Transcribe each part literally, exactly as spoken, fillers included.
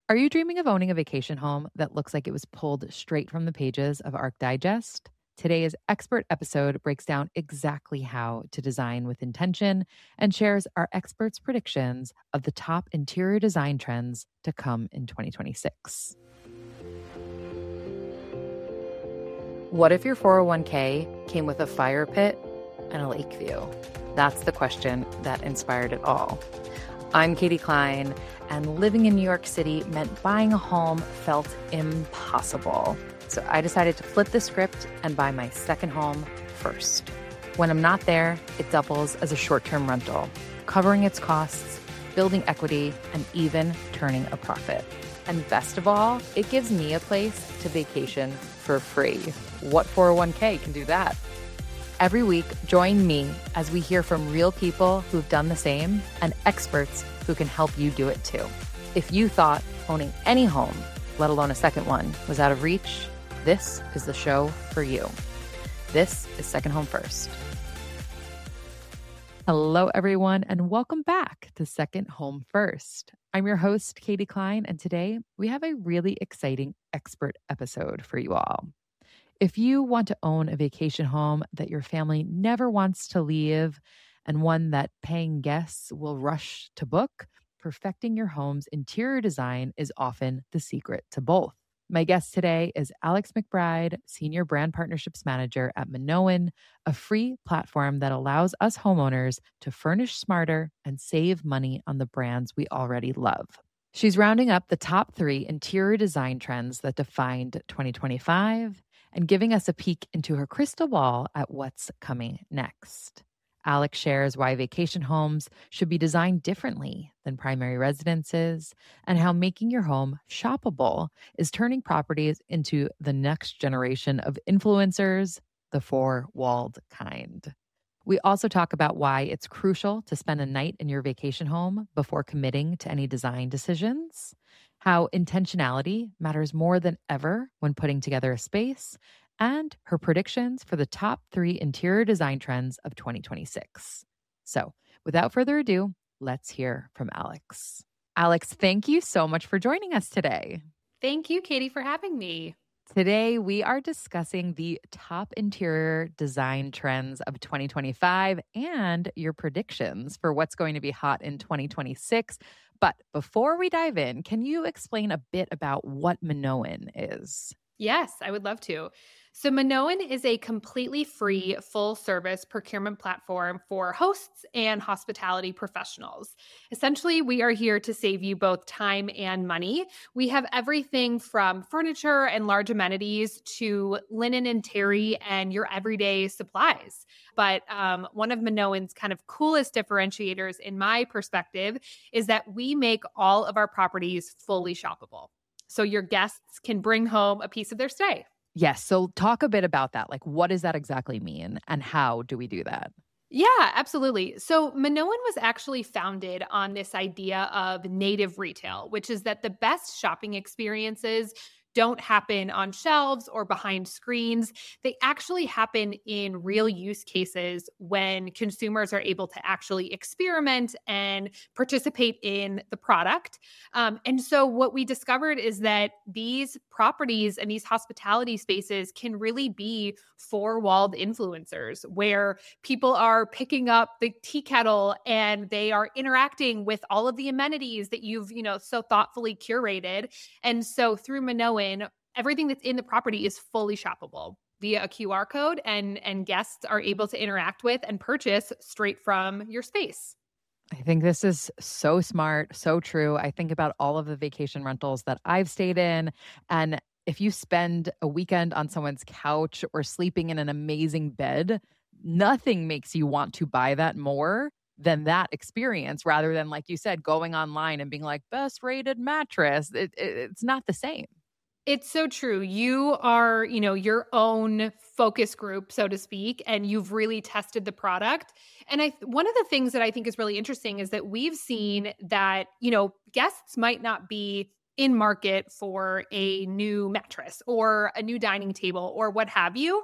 Are you dreaming of owning a vacation home that looks like it was pulled straight from the pages of Arc Digest? Today's expert episode breaks down exactly how to design with intention and shares our experts' predictions of the top interior design trends to come in twenty twenty-six. What if your four oh one k came with a fire pit and a lake view? That's the question that inspired it all. I'm Katie Klein, and living in New York City meant buying a home felt impossible. So I decided to flip the script and buy my second home first. When I'm not there, it doubles as a short-term rental, covering its costs, building equity, and even turning a profit. And best of all, it gives me a place to vacation for free. What four oh one k can do that? Every week, join me as we hear from real people who've done the same and experts who can help you do it too. If you thought owning any home, let alone a second one, was out of reach, this is the show for you. This is Second Home First. Hello, everyone, and welcome back to Second Home First. I'm your host, Katie Klein, and today we have a really exciting expert episode for you all. If you want to own a vacation home that your family never wants to leave and one that paying guests will rush to book, perfecting your home's interior design is often the secret to both. My guest today is Alex McBride, Senior Brand Partnerships Manager at Minoan, a free platform that allows us homeowners to furnish smarter and save money on the brands we already love. She's rounding up the top three interior design trends that defined twenty twenty-five and giving us a peek into her crystal ball at what's coming next. Alex shares why vacation homes should be designed differently than primary residences and how making your home shoppable is turning properties into the next generation of influencers, the four-walled kind. We also talk about why it's crucial to spend a night in your vacation home before committing to any design decisions, how intentionality matters more than ever when putting together a space, and her predictions for the top three interior design trends of twenty twenty-six. So, without further ado, let's hear from Alex. Alex, thank you so much for joining us today. Thank you, Katie, for having me. Today, we are discussing the top interior design trends of twenty twenty-five and your predictions for what's going to be hot in twenty twenty-six. But before we dive in, can you explain a bit about what Minoan is? Yes, I would love to. So Minoan is a completely free, full-service procurement platform for hosts and hospitality professionals. Essentially, we are here to save you both time and money. We have everything from furniture and large amenities to linen and terry and your everyday supplies. But um, one of Minoan's kind of coolest differentiators, in my perspective, is that we make all of our properties fully shoppable. So your guests can bring home a piece of their stay. Yes. So talk a bit about that. Like, what does that exactly mean and how do we do that? Yeah, absolutely. So Minoan was actually founded on this idea of native retail, which is that the best shopping experiences don't happen on shelves or behind screens. They actually happen in real use cases when consumers are able to actually experiment and participate in the product. Um, and so what we discovered is that these properties and these hospitality spaces can really be four-walled influencers where people are picking up the tea kettle and they are interacting with all of the amenities that you've, you know, so thoughtfully curated. And so through Minoan, everything that's in the property is fully shoppable via a Q R code, and, and guests are able to interact with and purchase straight from your space. I think this is so smart, so true. I think about all of the vacation rentals that I've stayed in. And if you spend a weekend on someone's couch or sleeping in an amazing bed, nothing makes you want to buy that more than that experience, rather than, like you said, going online and being like, best rated mattress. It, it, it's not the same. It's so true. You are, you know, your own focus group, so to speak, and you've really tested the product. And I one of the things that I think is really interesting is that we've seen that, you know, guests might not be in market for a new mattress or a new dining table or what have you,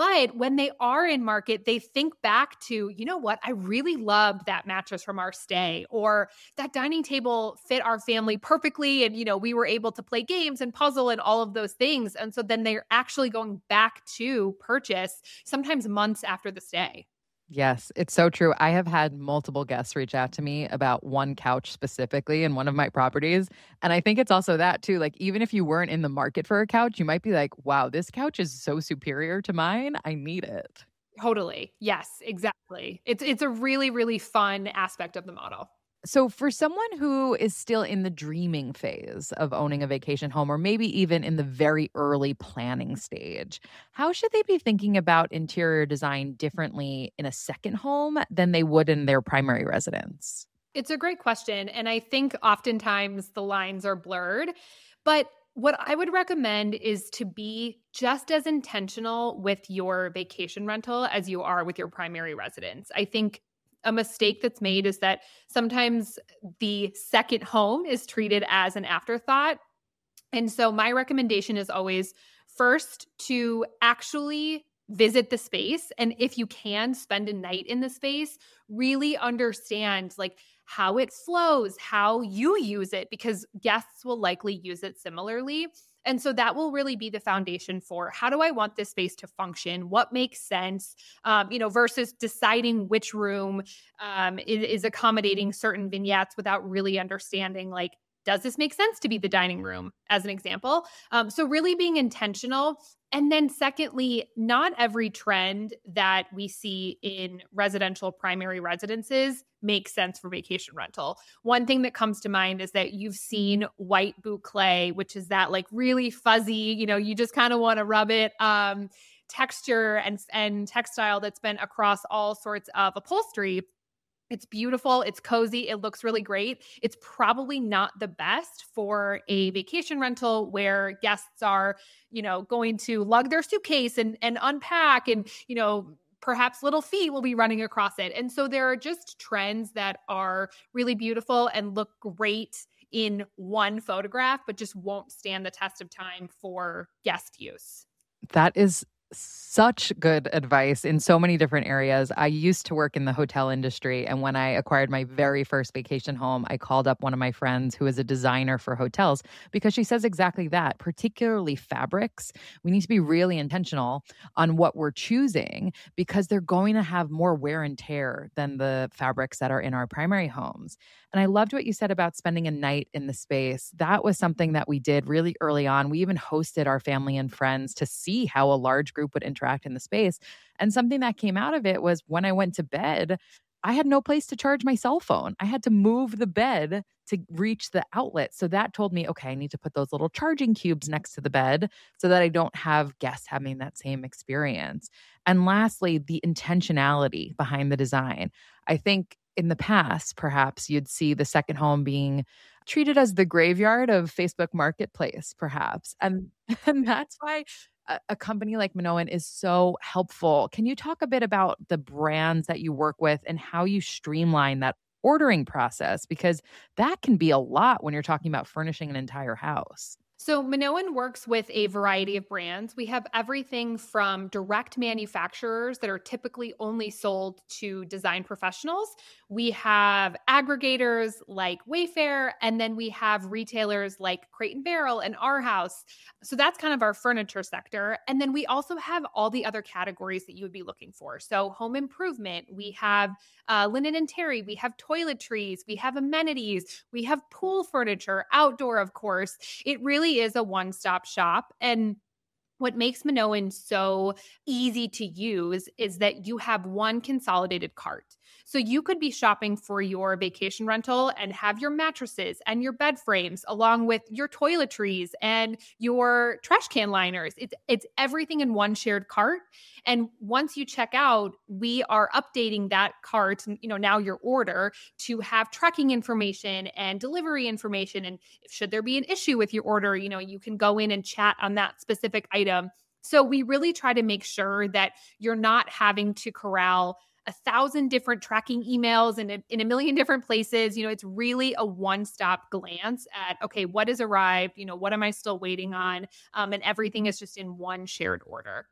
But when they are in market, they think back to, you know what, I really loved that mattress from our stay, or that dining table fit our family perfectly. And, you know, we were able to play games and puzzle and all of those things. And so then they're actually going back to purchase sometimes months after the stay. Yes, it's so true. I have had multiple guests reach out to me about one couch specifically in one of my properties. And I think it's also that too. Like, even if you weren't in the market for a couch, you might be like, wow, this couch is so superior to mine. I need it. Totally. Yes, exactly. It's it's a really, really fun aspect of the model. So, for someone who is still in the dreaming phase of owning a vacation home, or maybe even in the very early planning stage, how should they be thinking about interior design differently in a second home than they would in their primary residence? It's a great question. And I think oftentimes the lines are blurred. But what I would recommend is to be just as intentional with your vacation rental as you are with your primary residence. I think a mistake that's made is that sometimes the second home is treated as an afterthought. And so my recommendation is always first to actually visit the space. And if you can spend a night in the space, really understand like how it flows, how you use it, because guests will likely use it similarly. And so that will really be the foundation for how do I want this space to function? What makes sense? Um, you know, versus deciding which room um, is, is accommodating certain vignettes without really understanding like, does this make sense to be the dining room, as an example? Um, so really being intentional. And then secondly, not every trend that we see in residential primary residences makes sense for vacation rental. One thing that comes to mind is that you've seen white boucle, which is that like really fuzzy, you know, you just kind of want to rub it, um, texture and, and textile that's been across all sorts of upholstery. It's beautiful. It's cozy. It looks really great. It's probably not the best for a vacation rental where guests are, you know, going to lug their suitcase and, and unpack and, you know, perhaps little feet will be running across it. And so there are just trends that are really beautiful and look great in one photograph, but just won't stand the test of time for guest use. That is such good advice in so many different areas. I used to work in the hotel industry, and when I acquired my very first vacation home, I called up one of my friends who is a designer for hotels because she says exactly that, particularly fabrics. We need to be really intentional on what we're choosing because they're going to have more wear and tear than the fabrics that are in our primary homes. And I loved what you said about spending a night in the space. That was something that we did really early on. We even hosted our family and friends to see how a large group would interact in the space. And something that came out of it was when I went to bed, I had no place to charge my cell phone. I had to move the bed to reach the outlet. So that told me, okay, I need to put those little charging cubes next to the bed so that I don't have guests having that same experience. And lastly, the intentionality behind the design. I think in the past, perhaps you'd see the second home being treated as the graveyard of Facebook Marketplace, perhaps. And, and that's why a, a company like Minoan is so helpful. Can you talk a bit about the brands that you work with and how you streamline that ordering process? Because that can be a lot when you're talking about furnishing an entire house. So Minoan works with a variety of brands. We have everything from direct manufacturers that are typically only sold to design professionals. We have aggregators like Wayfair, and then we have retailers like Crate and Barrel and Our House. So that's kind of our furniture sector. And then we also have all the other categories that you would be looking for. So home improvement, we have uh, linen and terry, we have toiletries, we have amenities, we have pool furniture, outdoor, of course. It really is a one-stop shop. And what makes Minoan so easy to use is that you have one consolidated cart. So you could be shopping for your vacation rental and have your mattresses and your bed frames along with your toiletries and your trash can liners. It's it's everything in one shared cart. And once you check out, we are updating that cart, you know, now your order to have tracking information and delivery information. And should there be an issue with your order, you know, you can go in and chat on that specific item. So we really try to make sure that you're not having to corral a thousand different tracking emails in a, in a million different places. You know, it's really a one-stop glance at, okay, what has arrived? You know, what am I still waiting on? Um, and everything is just in one shared order.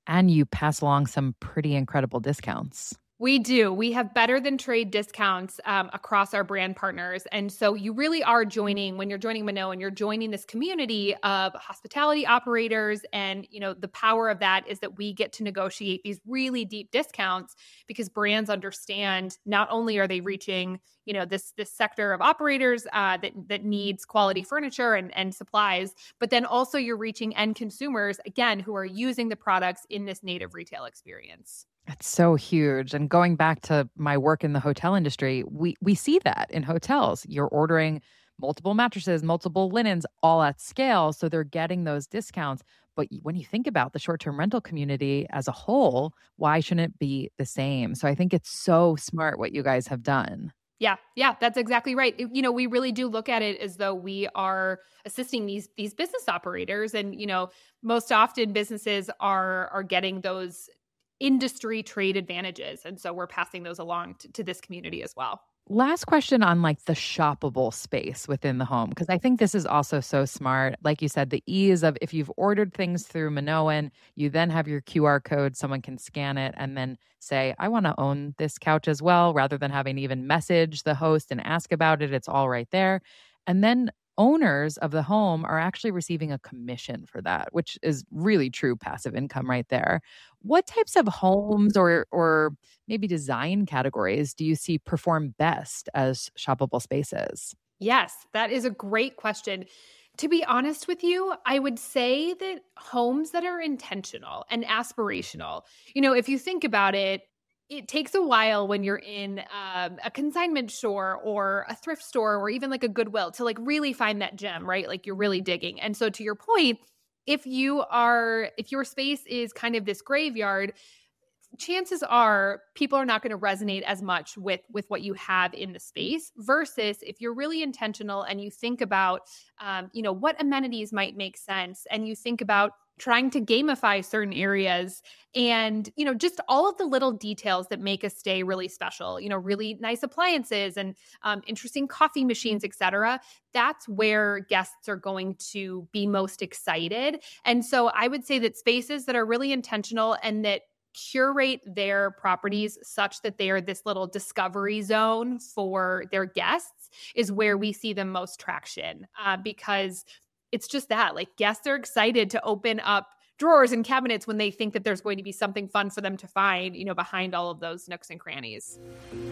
And you pass along some pretty incredible discounts. We do. We have better than trade discounts um, across our brand partners. And so you really are joining, when you're joining Minoan, you're joining this community of hospitality operators. And, you know, the power of that is that we get to negotiate these really deep discounts because brands understand not only are they reaching, you know, this this sector of operators uh, that, that needs quality furniture and, and supplies, but then also you're reaching end consumers, again, who are using the products in this native retail experience. It's so huge. And going back to my work in the hotel industry, we we see that in hotels. You're ordering multiple mattresses, multiple linens, all at scale. So they're getting those discounts. But when you think about the short-term rental community as a whole, why shouldn't it be the same? So I think it's so smart what you guys have done. Yeah, yeah, that's exactly right. It- you know, we really do look at it as though we are assisting these these business operators, and you know, most often businesses are are getting those industry trade advantages. And so we're passing those along to, to this community as well. Last question on like the shoppable space within the home, because I think this is also so smart. Like you said, the ease of if you've ordered things through Minoan, you then have your Q R code, someone can scan it and then say, I want to own this couch as well, rather than having to even message the host and ask about it. It's all right there. And then owners of the home are actually receiving a commission for that, which is really true passive income right there. What types of homes or or maybe design categories do you see perform best as shoppable spaces? Yes, that is a great question. To be honest with you, I would say that homes that are intentional and aspirational, you know, if you think about it, it takes a while when you're in um, a consignment store or a thrift store or even like a Goodwill to like really find that gem, right? Like you're really digging. And so to your point, if you are, if your space is kind of this graveyard, chances are people are not going to resonate as much with with what you have in the space versus if you're really intentional and you think about um, you know, what amenities might make sense, and you think about trying to gamify certain areas and, you know, just all of the little details that make a stay really special, you know, really nice appliances and um, interesting coffee machines, et cetera. That's where guests are going to be most excited. And so I would say that spaces that are really intentional and that curate their properties such that they are this little discovery zone for their guests is where we see the most traction, uh, because it's just that, like, guests are excited to open up drawers and cabinets when they think that there's going to be something fun for them to find, you know, behind all of those nooks and crannies.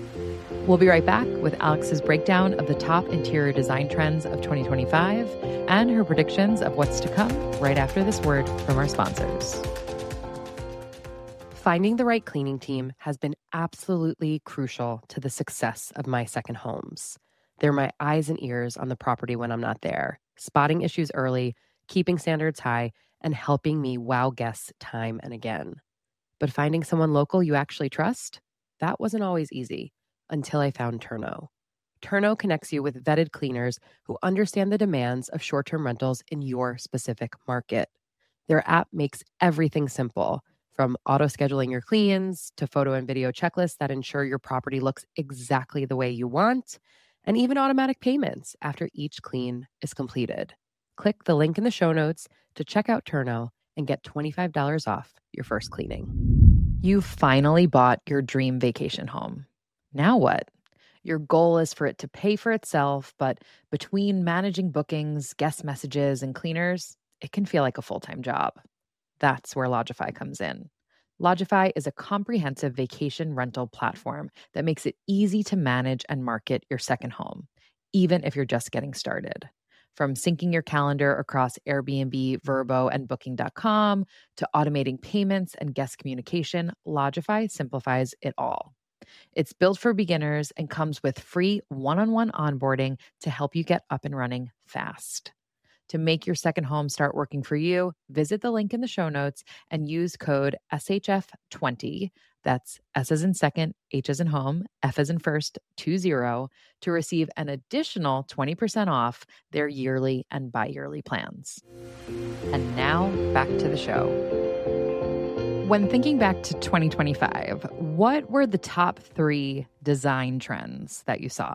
We'll be right back with Alex's breakdown of the top interior design trends of twenty twenty-five and her predictions of what's to come right after this word from our sponsors. Finding the right cleaning team has been absolutely crucial to the success of my second homes. They're my eyes and ears on the property when I'm not there, spotting issues early, keeping standards high, and helping me wow guests time and again. But finding someone local you actually trust? That wasn't always easy until I found Turno. Turno connects you with vetted cleaners who understand the demands of short-term rentals in your specific market. Their app makes everything simple, from auto-scheduling your cleans to photo and video checklists that ensure your property looks exactly the way you want, and even automatic payments after each clean is completed. Click the link in the show notes to check out Turno and get twenty-five dollars off your first cleaning. You finally bought your dream vacation home. Now what? Your goal is for it to pay for itself, but between managing bookings, guest messages, and cleaners, it can feel like a full-time job. That's where Lodgify comes in. Lodgify is a comprehensive vacation rental platform that makes it easy to manage and market your second home, even if you're just getting started. From syncing your calendar across Airbnb, Vrbo, and Booking dot com to automating payments and guest communication, Lodgify simplifies it all. It's built for beginners and comes with free one-on-one onboarding to help you get up and running fast. To make your second home start working for you, visit the link in the show notes and use code S H F twenty, that's S as in second, H as in home, F as in first, two zero, to receive an additional twenty percent off their yearly and bi-yearly plans. And now back to the show. When thinking back to twenty twenty-five, what were the top three design trends that you saw?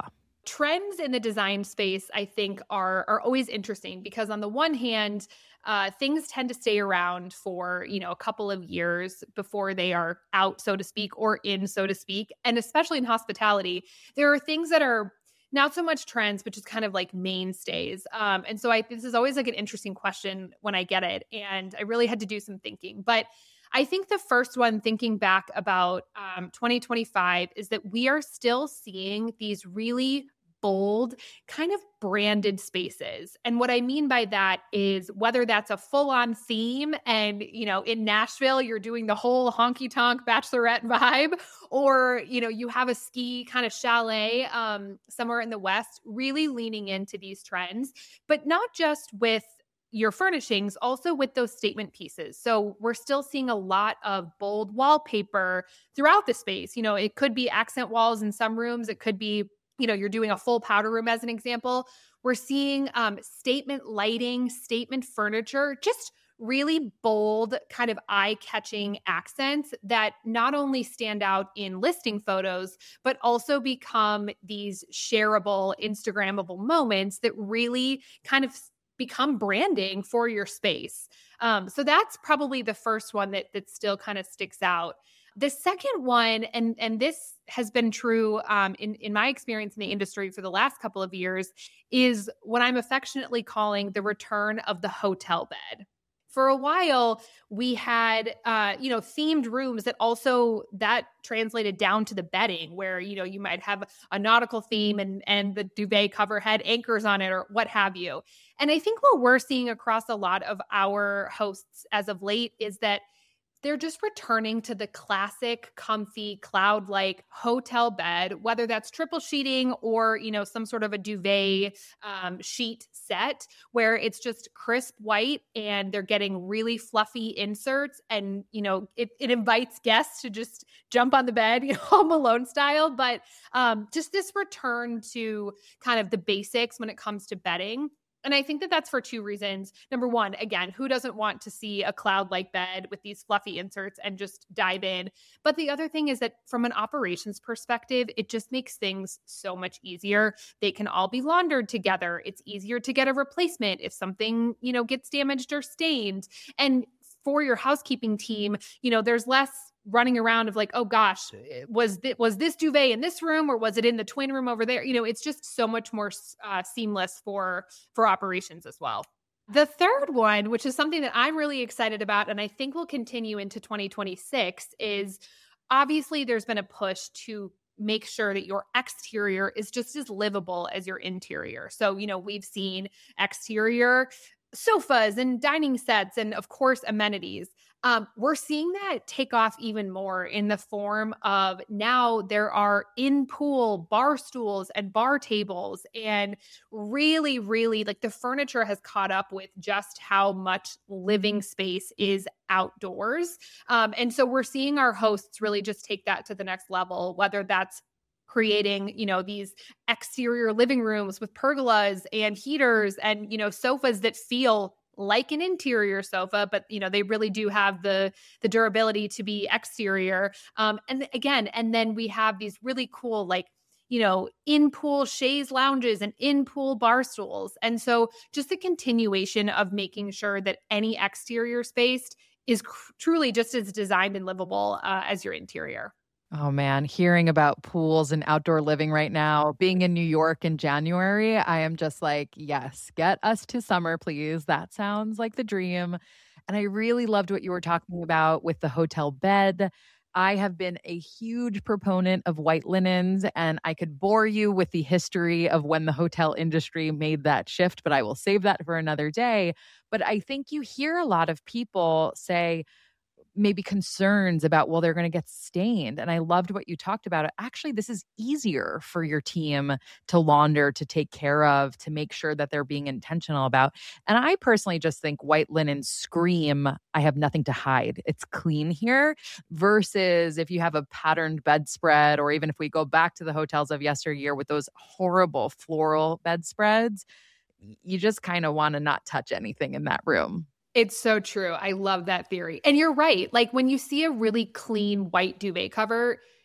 Trends in the design space, I think, are are always interesting because on the one hand, uh, things tend to stay around for, you know, a couple of years before they are out, so to speak, or in, so to speak. And especially in hospitality, there are things that are not so much trends, but just kind of like mainstays. Um, and so I this is always like an interesting question when I get it. And I really had to do some thinking. But I think the first one, thinking back about um, twenty twenty-five, is that we are still seeing these really bold, kind of branded spaces. And what I mean by that is whether that's a full-on theme and, you know, in Nashville, you're doing the whole honky-tonk bachelorette vibe, or, you know, you have a ski kind of chalet um, somewhere in the West, really leaning into these trends, but not just with your furnishings, also with those statement pieces. So we're still seeing a lot of bold wallpaper throughout the space. You know, it could be accent walls in some rooms. It could be, you know, you're doing a full powder room as an example. We're seeing um, statement lighting, statement furniture, just really bold, kind of eye-catching accents that not only stand out in listing photos, but also become these shareable, Instagrammable moments that really kind of become branding for your space. Um, so that's probably the first one that that still kind of sticks out. The second one, and and this has been true um, in in my experience in the industry for the last couple of years, is what I'm affectionately calling the return of the hotel bed. For a while, we had, uh, you know, themed rooms that also that translated down to the bedding, where, you know, you might have a nautical theme and and the duvet cover had anchors on it or what have you. And I think what we're seeing across a lot of our hosts as of late is that they're just returning to the classic, comfy, cloud-like hotel bed, whether that's triple sheeting or, you know, some sort of a duvet um, sheet set where it's just crisp white and they're getting really fluffy inserts. And, you know, it, it invites guests to just jump on the bed, you know, Home Alone style. But um, just this return to kind of the basics when it comes to bedding. And I think that that's for two reasons. Number one, again, who doesn't want to see a cloud-like bed with these fluffy inserts and just dive in? But the other thing is that from an operations perspective, it just makes things so much easier. They can all be laundered together. It's easier to get a replacement if something, you know, gets damaged or stained. And for your housekeeping team, you know, there's less running around of like, oh gosh, was th- was this duvet in this room or was it in the twin room over there? You know, it's just so much more uh, seamless for for operations as well. The third one, which is something that I'm really excited about and I think will continue into twenty twenty-six, is obviously there's been a push to make sure that your exterior is just as livable as your interior. So, you know, we've seen exterior sofas and dining sets and of course amenities. Um, we're seeing that take off even more in the form of now there are in-pool bar stools and bar tables, and really, really like the furniture has caught up with just how much living space is outdoors. Um, and so we're seeing our hosts really just take that to the next level, whether that's creating, you know, these exterior living rooms with pergolas and heaters and, you know, sofas that feel like an interior sofa, but, you know, they really do have the the durability to be exterior. Um, and again, and then we have these really cool, like, you know, in-pool chaise lounges and in-pool bar stools. And so just a continuation of making sure that any exterior space is cr- truly just as designed and livable uh, as your interior. Oh man, hearing about pools and outdoor living right now, being in New York in January, I am just like, yes, get us to summer, please. That sounds like the dream. And I really loved what you were talking about with the hotel bed. I have been a huge proponent of white linens, and I could bore you with the history of when the hotel industry made that shift, but I will save that for another day. But I think you hear a lot of people say, maybe concerns about, well, they're going to get stained. And I loved what you talked about. Actually, this is easier for your team to launder, to take care of, to make sure that they're being intentional about. And I personally just think white linens scream, I have nothing to hide. It's clean here, versus if you have a patterned bedspread, or even if we go back to the hotels of yesteryear with those horrible floral bedspreads, you just kind of want to not touch anything in that room. It's so true. I love that theory. And you're right. Like when you see a really clean white duvet cover,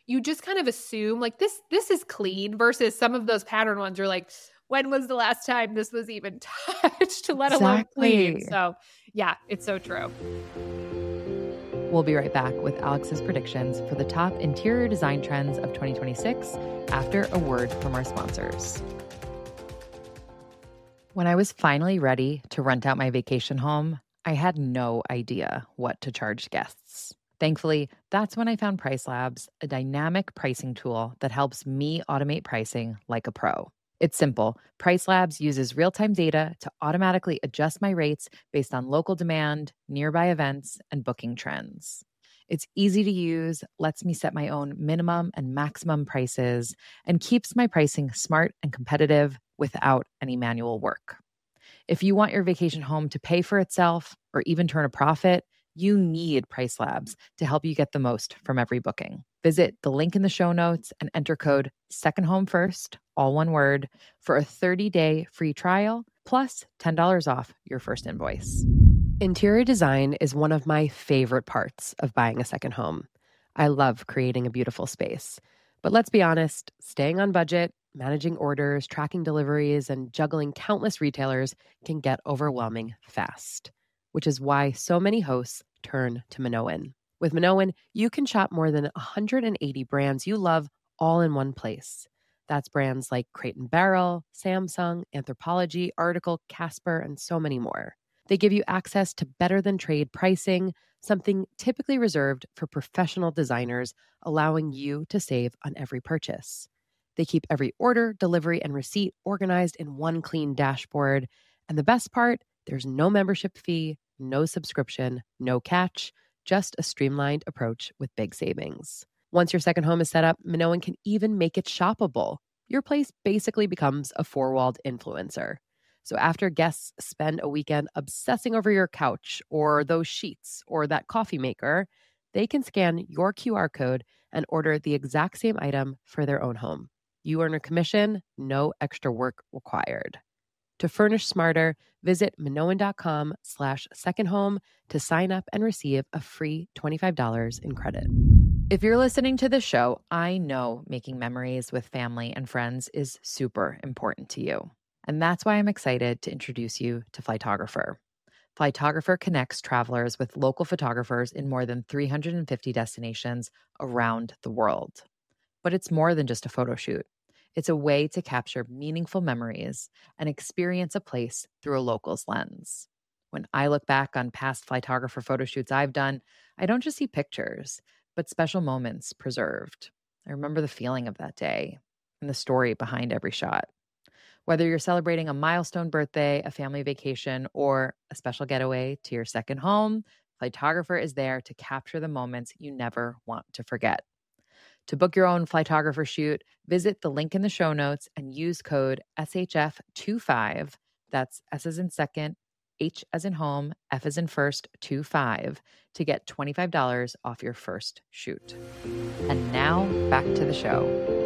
you just kind of assume like this, this is clean versus some of those pattern ones are like, when was the last time this was even touched, let alone clean? Exactly. So yeah, it's so true. We'll be right back with Alex's predictions for the top interior design trends of twenty twenty-six after a word from our sponsors. When I was finally ready to rent out my vacation home, I had no idea what to charge guests. Thankfully, that's when I found PriceLabs, a dynamic pricing tool that helps me automate pricing like a pro. It's simple. PriceLabs uses real-time data to automatically adjust my rates based on local demand, nearby events, and booking trends. It's easy to use, lets me set my own minimum and maximum prices, and keeps my pricing smart and competitive without any manual work. If you want your vacation home to pay for itself or even turn a profit, you need PriceLabs to help you get the most from every booking. Visit the link in the show notes and enter code SECONDHOMEFIRST, all one word, for a thirty-day free trial plus ten dollars off your first invoice. Interior design is one of my favorite parts of buying a second home. I love creating a beautiful space. But let's be honest, staying on budget, managing orders, tracking deliveries, and juggling countless retailers can get overwhelming fast, which is why so many hosts turn to Minoan. With Minoan, you can shop more than one hundred eighty brands you love all in one place. That's brands like Crate and Barrel, Samsung, Anthropologie, Article, Casper, and so many more. They give you access to better-than-trade pricing, something typically reserved for professional designers, allowing you to save on every purchase. They keep every order, delivery, and receipt organized in one clean dashboard. And the best part, there's no membership fee, no subscription, no catch, just a streamlined approach with big savings. Once your second home is set up, Minoan can even make it shoppable. Your place basically becomes a four-walled influencer. So after guests spend a weekend obsessing over your couch or those sheets or that coffee maker, they can scan your Q R code and order the exact same item for their own home. You earn a commission, no extra work required. To furnish smarter, visit minoan.com slash second home to sign up and receive a free twenty-five dollars in credit. If you're listening to this show, I know making memories with family and friends is super important to you. And that's why I'm excited to introduce you to Flightographer. Flightographer connects travelers with local photographers in more than three hundred fifty destinations around the world. But it's more than just a photo shoot. It's a way to capture meaningful memories and experience a place through a local's lens. When I look back on past Flightographer photo shoots I've done, I don't just see pictures, but special moments preserved. I remember the feeling of that day and the story behind every shot. Whether you're celebrating a milestone birthday, a family vacation, or a special getaway to your second home, Flightographer is there to capture the moments you never want to forget. To book your own Flightographer shoot, visit the link in the show notes and use code S H F twenty-five, that's S as in second, H as in home, F as in first, twenty-five, to get twenty-five dollars off your first shoot. And now, back to the show.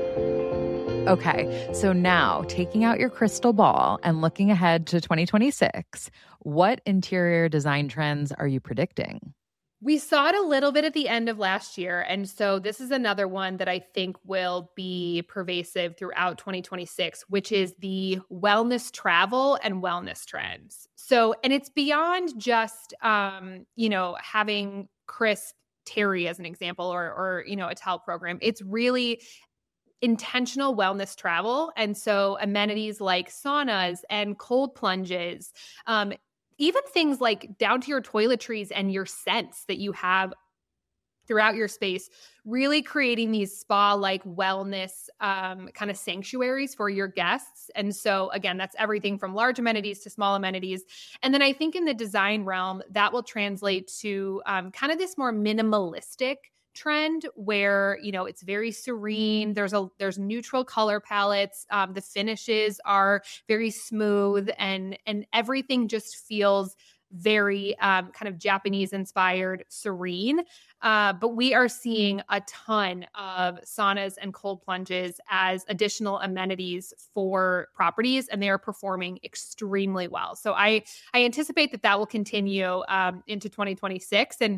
Okay, so now taking out your crystal ball and looking ahead to twenty twenty-six, what interior design trends are you predicting? We saw it a little bit at the end of last year. And so this is another one that I think will be pervasive throughout twenty twenty-six, which is the wellness travel and wellness trends. So, and it's beyond just, um, you know, having crisp Terry as an example, or, or, you know, a towel program. It's really intentional wellness travel. And so amenities like saunas and cold plunges, um, even things like down to your toiletries and your scents that you have throughout your space, really creating these spa-like wellness um, kind of sanctuaries for your guests. And so again, that's everything from large amenities to small amenities. And then I think in the design realm, that will translate to um, kind of this more minimalistic trend where, you know, it's very serene. There's a, there's neutral color palettes. Um, the finishes are very smooth and, and everything just feels very um, kind of Japanese inspired, serene. Uh, but we are seeing a ton of saunas and cold plunges as additional amenities for properties, and they are performing extremely well. So I, I anticipate that that will continue um, into twenty twenty-six. And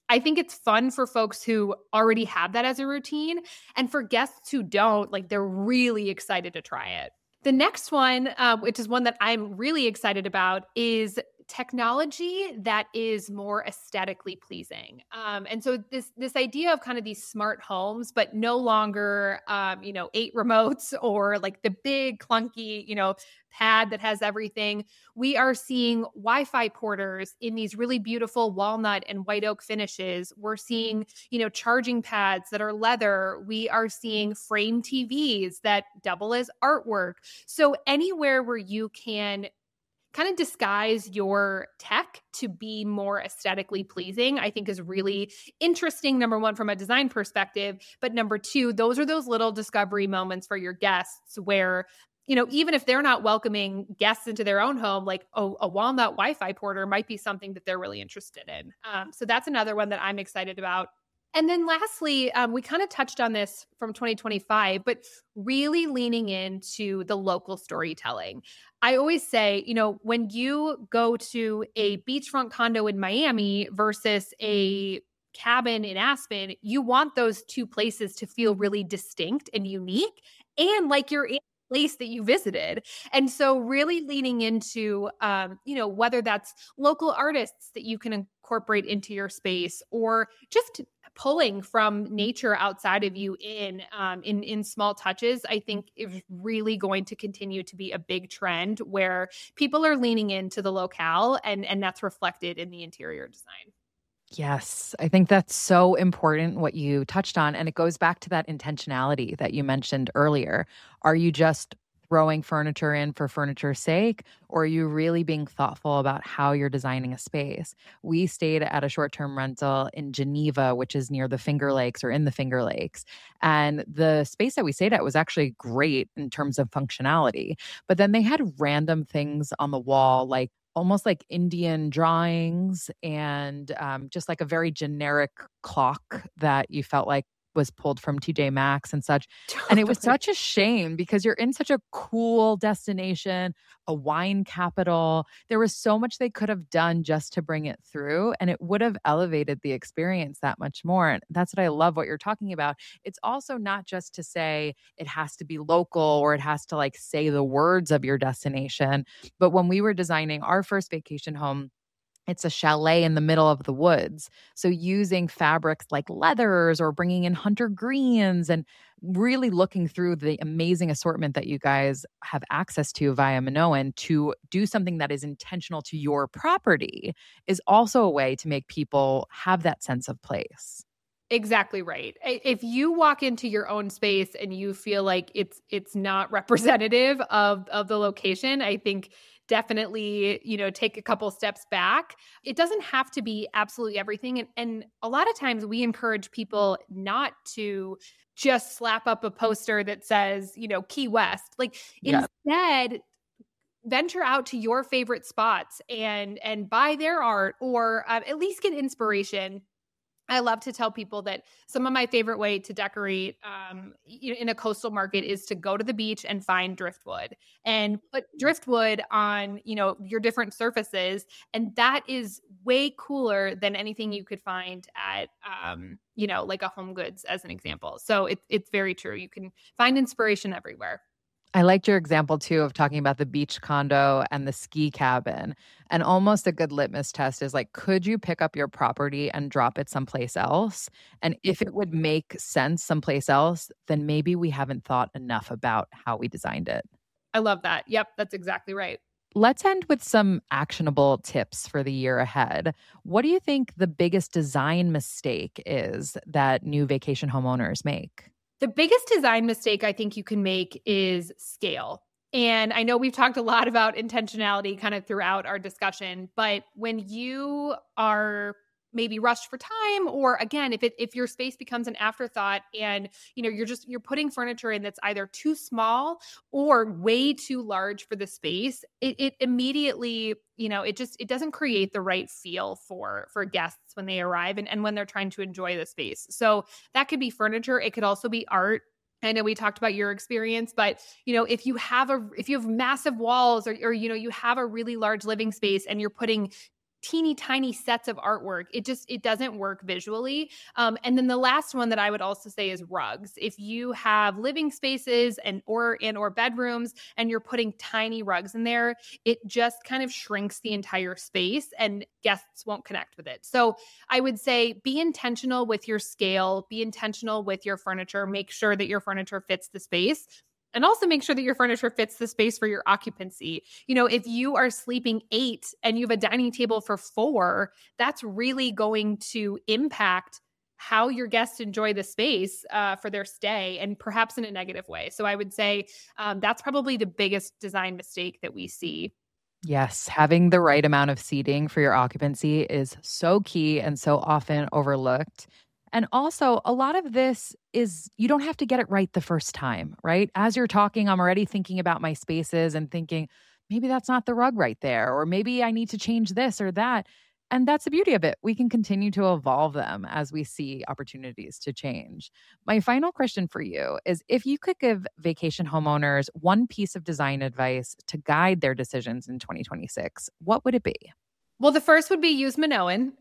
I think it's fun for folks who already have that as a routine. And for guests who don't, like they're really excited to try it. The next one, uh, which is one that I'm really excited about, is technology that is more aesthetically pleasing. Um, and so this this idea of kind of these smart homes, but no longer, um, you know, eight remotes or like the big clunky, you know, pad that has everything. We are seeing Wi-Fi porters in these really beautiful walnut and white oak finishes. We're seeing, you know, charging pads that are leather. We are seeing frame T Vs that double as artwork. So anywhere where you can kind of disguise your tech to be more aesthetically pleasing, I think is really interesting, number one, from a design perspective. But number two, those are those little discovery moments for your guests where, you know, even if they're not welcoming guests into their own home, like oh, a walnut Wi-Fi porter might be something that they're really interested in. Um, so that's another one that I'm excited about. And then lastly, um, we kind of touched on this from twenty twenty-five, but really leaning into the local storytelling. I always say, you know, when you go to a beachfront condo in Miami versus a cabin in Aspen, you want those two places to feel really distinct and unique and like you're in a place that you visited. And so really leaning into, um, you know, whether that's local artists that you can incorporate into your space or just pulling from nature outside of you in um, in in small touches, I think is really going to continue to be a big trend where people are leaning into the locale, and and that's reflected in the interior design. Yes, I think that's so important what you touched on. And it goes back to that intentionality that you mentioned earlier. Are you just throwing furniture in for furniture's sake, or are you really being thoughtful about how you're designing a space? We stayed at a short-term rental in Geneva, which is near the Finger Lakes or in the Finger Lakes. And the space that we stayed at was actually great in terms of functionality. But then they had random things on the wall, like almost like Indian drawings and um, just like a very generic clock that you felt like was pulled from T J Maxx and such. And it was Totally. such a shame because you're in such a cool destination, a wine capital. There was so much they could have done just to bring it through, and it would have elevated the experience that much more. And that's what I love what you're talking about. It's also not just to say it has to be local or it has to like say the words of your destination. But when we were designing our first vacation home, it's a chalet in the middle of the woods. So using fabrics like leathers or bringing in hunter greens and really looking through the amazing assortment that you guys have access to via Minoan to do something that is intentional to your property is also a way to make people have that sense of place. Exactly right. I- If you walk into your own space and you feel like it's it's not representative of of the location, I think definitely, you know, take a couple steps back. It doesn't have to be absolutely everything. And, and a lot of times we encourage people not to just slap up a poster that says, you know, Key West. Like Yeah. instead, venture out to your favorite spots and and buy their art or uh, at least get inspiration. I love to tell people that some of my favorite way to decorate um, y- in a coastal market is to go to the beach and find driftwood and put driftwood on, you know, your different surfaces. And that is way cooler than anything you could find at, um, you know, like a Home Goods as an example. So it, it's very true. You can find inspiration everywhere. I liked your example too of talking about the beach condo and the ski cabin. And almost a good litmus test is like, could you pick up your property and drop it someplace else? And if it would make sense someplace else, then maybe we haven't thought enough about how we designed it. I love that. Yep, that's exactly right. Let's end with some actionable tips for the year ahead. What do you think the biggest design mistake is that new vacation homeowners make? The biggest design mistake I think you can make is scale. And I know we've talked a lot about intentionality kind of throughout our discussion, but when you are maybe rushed for time, or again, if it if your space becomes an afterthought and you know you're just you're putting furniture in that's either too small or way too large for the space, it, it immediately, you know, it just it doesn't create the right feel for for guests when they arrive and, and when they're trying to enjoy the space. So that could be furniture, it could also be art. I know we talked about your experience, but you know, if you have a if you have massive walls or or you know, you have a really large living space and you're putting teeny tiny sets of artwork. It just, it doesn't work visually. Um, and then the last one that I would also say is rugs. If you have living spaces and or and or bedrooms and you're putting tiny rugs in there, it just kind of shrinks the entire space and guests won't connect with it. So I would say be intentional with your scale, be intentional with your furniture, make sure that your furniture fits the space. And also make sure that your furniture fits the space for your occupancy. You know, if you are sleeping eight and you have a dining table for four, that's really going to impact how your guests enjoy the space uh, for their stay, and perhaps in a negative way. So I would say um, that's probably the biggest design mistake that we see. Yes, having the right amount of seating for your occupancy is so key and so often overlooked. And also, a lot of this is you don't have to get it right the first time, right? As you're talking, I'm already thinking about my spaces and thinking, maybe that's not the rug right there, or maybe I need to change this or that. And that's the beauty of it. We can continue to evolve them as we see opportunities to change. My final question for you is, if you could give vacation homeowners one piece of design advice to guide their decisions in twenty twenty-six, what would it be? Well, the first would be use Minoan.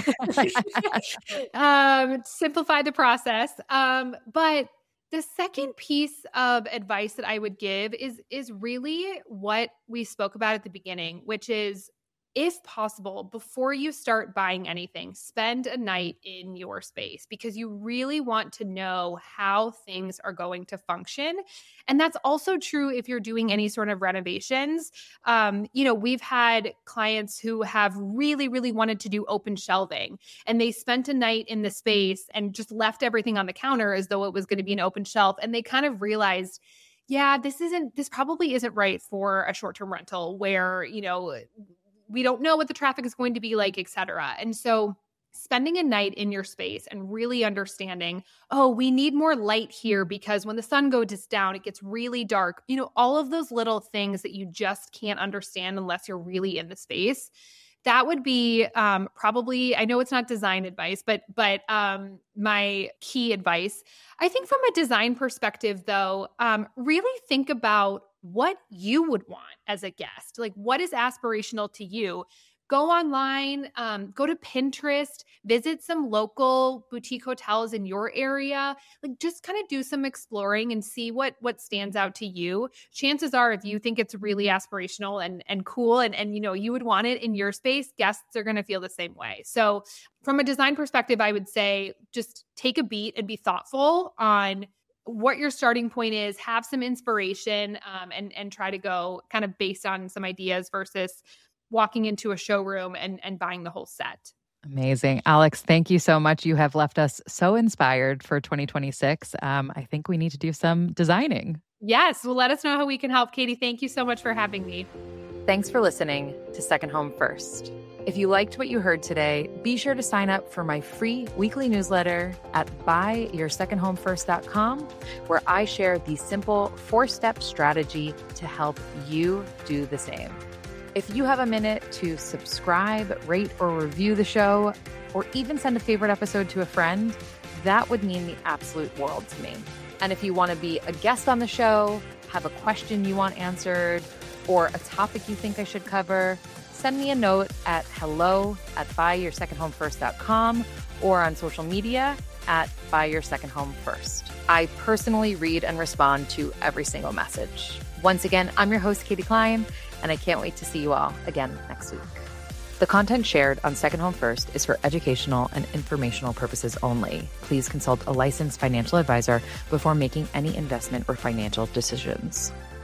um, simplify the process. Um, but the second piece of advice that I would give is, is really what we spoke about at the beginning, which is, if possible, before you start buying anything, spend a night in your space, because you really want to know how things are going to function. And that's also true if you're doing any sort of renovations. Um, you know, we've had clients who have really, really wanted to do open shelving, and they spent a night in the space and just left everything on the counter as though it was going to be an open shelf. And they kind of realized, yeah, this isn't, this probably isn't right for a short-term rental where, you know, we don't know what the traffic is going to be like, et cetera. And so spending a night in your space and really understanding, oh, we need more light here because when the sun goes down, it gets really dark. You know, all of those little things that you just can't understand unless you're really in the space. That would be um, probably, I know it's not design advice, but but um, my key advice. I think from a design perspective, though, um, really think about what you would want as a guest. Like, what is aspirational to you? Go online, um, go to Pinterest, visit some local boutique hotels in your area. Like, just kind of do some exploring and see what what stands out to you. Chances are, if you think it's really aspirational and and cool, and and you know you would want it in your space, guests are going to feel the same way. So, from a design perspective, I would say just take a beat and be thoughtful on what your starting point is. Have some inspiration, um, and and try to go kind of based on some ideas versus walking into a showroom and, and buying the whole set. Amazing. Alex, thank you so much. You have left us so inspired for twenty twenty-six. Um, I think we need to do some designing. Yes. Well, let us know how we can help. Katie, thank you so much for having me. Thanks for listening to Second Home First. If you liked what you heard today, be sure to sign up for my free weekly newsletter at buy your second home first dot com, where I share the simple four-step strategy to help you do the same. If you have a minute to subscribe, rate, or review the show, or even send a favorite episode to a friend, that would mean the absolute world to me. And if you want to be a guest on the show, have a question you want answered, or a topic you think I should cover, send me a note at hello at buy your second home first dot com or on social media at buy your second home first. I personally read and respond to every single message. Once again, I'm your host, Katie Klein, and I can't wait to see you all again next week. The content shared on Second Home First is for educational and informational purposes only. Please consult a licensed financial advisor before making any investment or financial decisions.